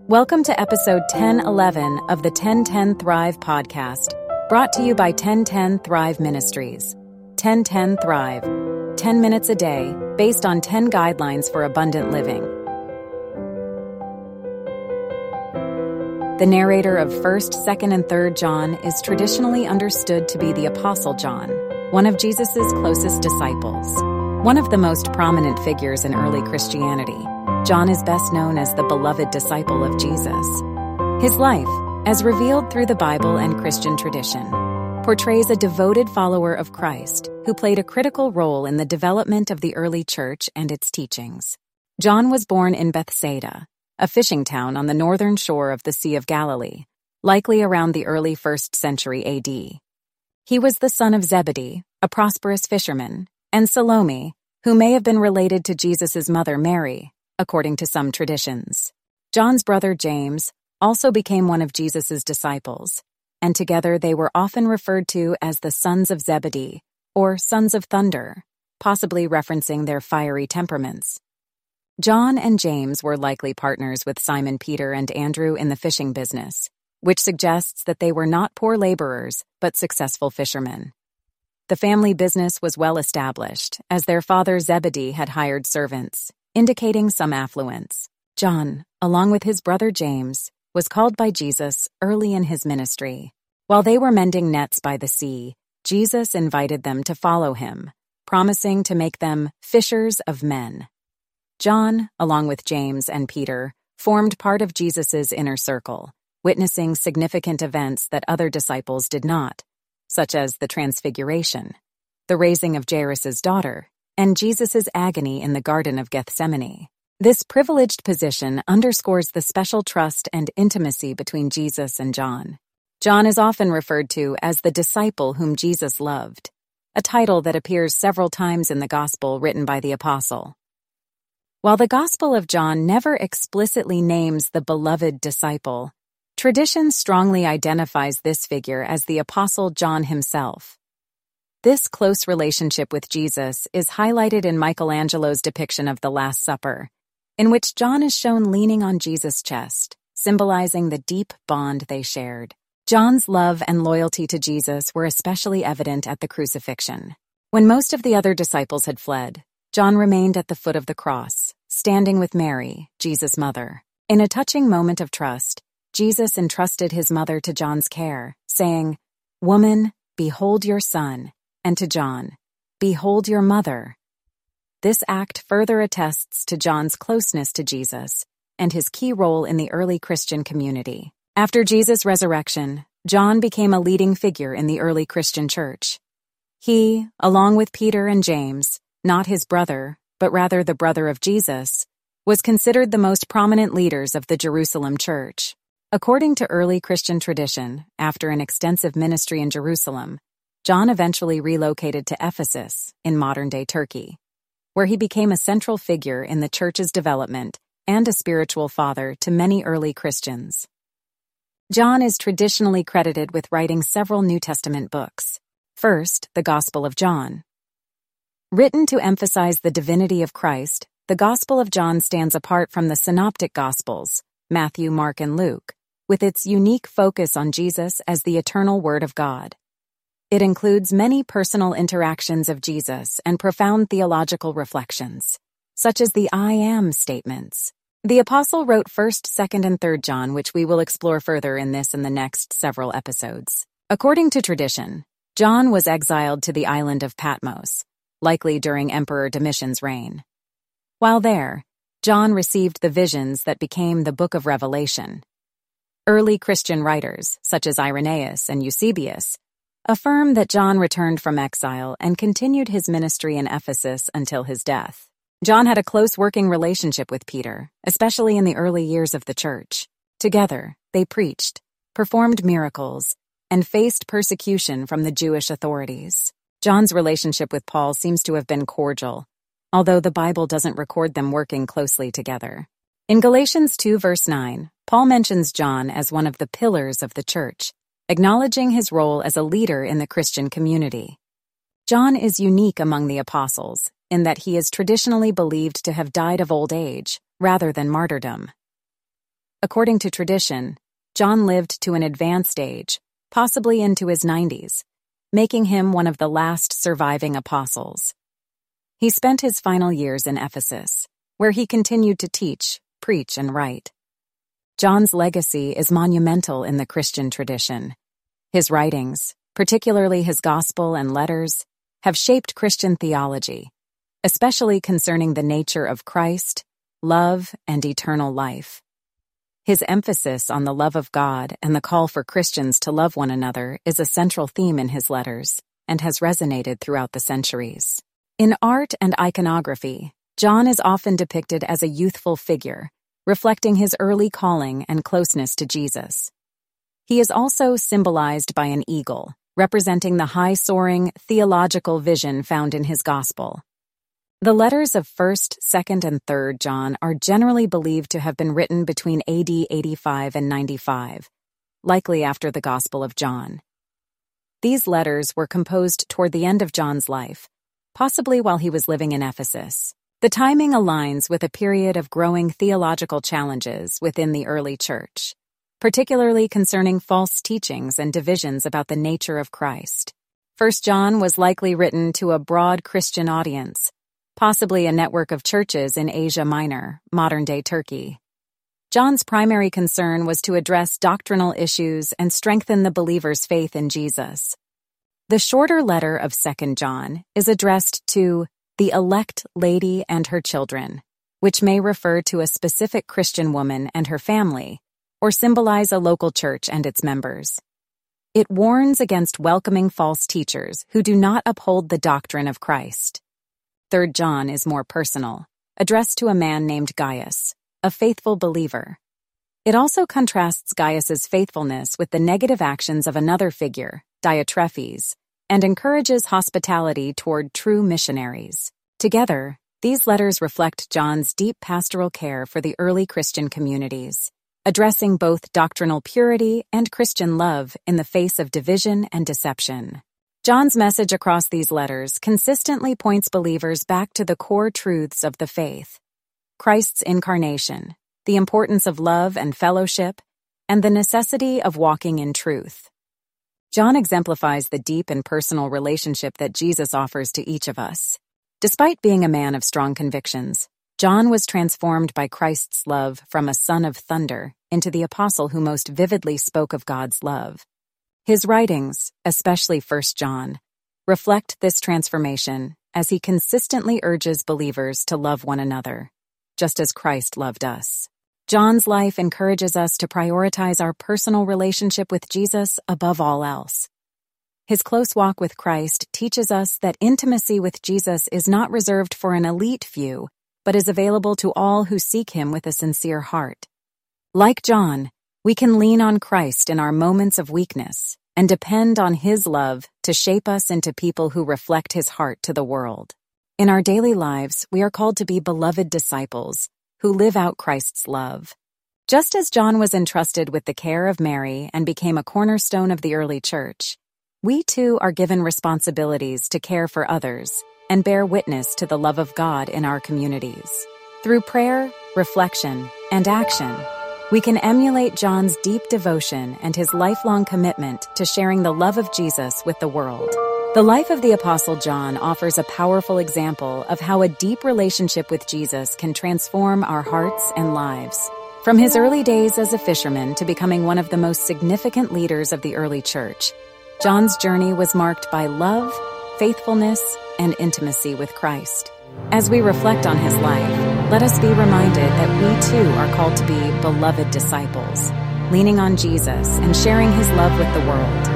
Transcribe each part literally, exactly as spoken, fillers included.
Welcome to episode ten eleven of the ten ten Thrive podcast, brought to you by ten ten Thrive Ministries. ten ten Thrive, ten minutes a day, based on ten guidelines for abundant living. The narrator of first, second, and third John is traditionally understood to be the Apostle John, one of Jesus' closest disciples. One of the most prominent figures in early Christianity, John is best known as the beloved disciple of Jesus. His life, as revealed through the Bible and Christian tradition, portrays a devoted follower of Christ who played a critical role in the development of the early church and its teachings. John was born in Bethsaida, a fishing town on the northern shore of the Sea of Galilee, likely around the early first century A D. He was the son of Zebedee, a prosperous fisherman, and Salome, who may have been related to Jesus' mother Mary, according to some traditions. John's brother James also became one of Jesus' disciples, and together they were often referred to as the sons of Zebedee, or sons of thunder, possibly referencing their fiery temperaments. John and James were likely partners with Simon Peter and Andrew in the fishing business, which suggests that they were not poor laborers, but successful fishermen. The family business was well established, as their father Zebedee had hired servants, indicating some affluence. John, along with his brother James, was called by Jesus early in his ministry. While they were mending nets by the sea, Jesus invited them to follow him, promising to make them fishers of men. John, along with James and Peter, formed part of Jesus' inner circle, witnessing significant events that other disciples did not, such as the Transfiguration, the raising of Jairus' daughter, and Jesus' agony in the Garden of Gethsemane. This privileged position underscores the special trust and intimacy between Jesus and John. John is often referred to as the disciple whom Jesus loved, a title that appears several times in the Gospel written by the Apostle. While the Gospel of John never explicitly names the beloved disciple, tradition strongly identifies this figure as the Apostle John himself. This close relationship with Jesus is highlighted in Michelangelo's depiction of the Last Supper, in which John is shown leaning on Jesus' chest, symbolizing the deep bond they shared. John's love and loyalty to Jesus were especially evident at the crucifixion. When most of the other disciples had fled, John remained at the foot of the cross, standing with Mary, Jesus' mother. In a touching moment of trust, Jesus entrusted his mother to John's care, saying, "Woman, behold your son," and to John, "Behold your mother." This act further attests to John's closeness to Jesus and his key role in the early Christian community. After Jesus' resurrection, John became a leading figure in the early Christian church. He, along with Peter and James, not his brother, but rather the brother of Jesus, was considered the most prominent leaders of the Jerusalem church. According to early Christian tradition, after an extensive ministry in Jerusalem, John eventually relocated to Ephesus, in modern-day Turkey, where he became a central figure in the church's development and a spiritual father to many early Christians. John is traditionally credited with writing several New Testament books. First, the Gospel of John. Written to emphasize the divinity of Christ, the Gospel of John stands apart from the Synoptic Gospels, Matthew, Mark, and Luke, with its unique focus on Jesus as the eternal Word of God. It includes many personal interactions of Jesus and profound theological reflections, such as the I am statements. The apostle wrote first, second, and third John, which we will explore further in this and the next several episodes. According to tradition, John was exiled to the island of Patmos, likely during Emperor Domitian's reign. While there, John received the visions that became the Book of Revelation. Early Christian writers, such as Irenaeus and Eusebius, affirm that John returned from exile and continued his ministry in Ephesus until his death. John had a close working relationship with Peter, especially in the early years of the church. Together, they preached, performed miracles, and faced persecution from the Jewish authorities. John's relationship with Paul seems to have been cordial, although the Bible doesn't record them working closely together. In Galatians two verse nine, Paul mentions John as one of the pillars of the church, acknowledging his role as a leader in the Christian community. John is unique among the apostles in that he is traditionally believed to have died of old age rather than martyrdom. According to tradition, John lived to an advanced age, possibly into his nineties, making him one of the last surviving apostles. He spent his final years in Ephesus, where he continued to teach, preach, and write. John's legacy is monumental in the Christian tradition. His writings, particularly his gospel and letters, have shaped Christian theology, especially concerning the nature of Christ, love, and eternal life. His emphasis on the love of God and the call for Christians to love one another is a central theme in his letters and has resonated throughout the centuries. In art and iconography, John is often depicted as a youthful figure, reflecting his early calling and closeness to Jesus. He is also symbolized by an eagle, representing the high-soaring theological vision found in his gospel. The letters of first, second, and third John are generally believed to have been written between A D eighty-five and ninety-five, likely after the Gospel of John. These letters were composed toward the end of John's life, possibly while he was living in Ephesus. The timing aligns with a period of growing theological challenges within the early church, particularly concerning false teachings and divisions about the nature of Christ. First John was likely written to a broad Christian audience, possibly a network of churches in Asia Minor, modern-day Turkey. John's primary concern was to address doctrinal issues and strengthen the believer's faith in Jesus. The shorter letter of Second John is addressed to the elect lady and her children, which may refer to a specific Christian woman and her family, or symbolize a local church and its members. It warns against welcoming false teachers who do not uphold the doctrine of Christ. Third John is more personal, addressed to a man named Gaius, a faithful believer. It also contrasts Gaius's faithfulness with the negative actions of another figure, Diotrephes, and encourages hospitality toward true missionaries. Together, these letters reflect John's deep pastoral care for the early Christian communities, addressing both doctrinal purity and Christian love in the face of division and deception. John's message across these letters consistently points believers back to the core truths of the faith: Christ's incarnation, the importance of love and fellowship, and the necessity of walking in truth. John exemplifies the deep and personal relationship that Jesus offers to each of us. Despite being a man of strong convictions, John was transformed by Christ's love from a son of thunder into the apostle who most vividly spoke of God's love. His writings, especially First John, reflect this transformation as he consistently urges believers to love one another, just as Christ loved us. John's life encourages us to prioritize our personal relationship with Jesus above all else. His close walk with Christ teaches us that intimacy with Jesus is not reserved for an elite few, but is available to all who seek him with a sincere heart. Like John, we can lean on Christ in our moments of weakness and depend on his love to shape us into people who reflect his heart to the world. In our daily lives, we are called to be beloved disciples who live out Christ's love. Just as John was entrusted with the care of Mary and became a cornerstone of the early church, we too are given responsibilities to care for others and bear witness to the love of God in our communities. Through prayer, reflection, and action, we can emulate John's deep devotion and his lifelong commitment to sharing the love of Jesus with the world. The life of the Apostle John offers a powerful example of how a deep relationship with Jesus can transform our hearts and lives. From his early days as a fisherman to becoming one of the most significant leaders of the early church, John's journey was marked by love, faithfulness, and intimacy with Christ. As we reflect on his life, let us be reminded that we too are called to be beloved disciples, leaning on Jesus and sharing his love with the world.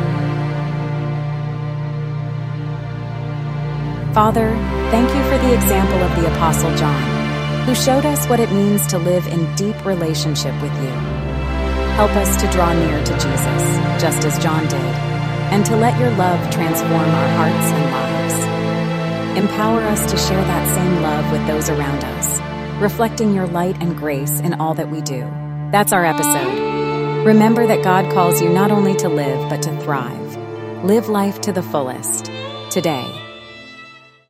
Father, thank you for the example of the Apostle John, who showed us what it means to live in deep relationship with you. Help us to draw near to Jesus, just as John did, and to let your love transform our hearts and lives. Empower us to share that same love with those around us, reflecting your light and grace in all that we do. That's our episode. Remember that God calls you not only to live, but to thrive. Live life to the fullest, today.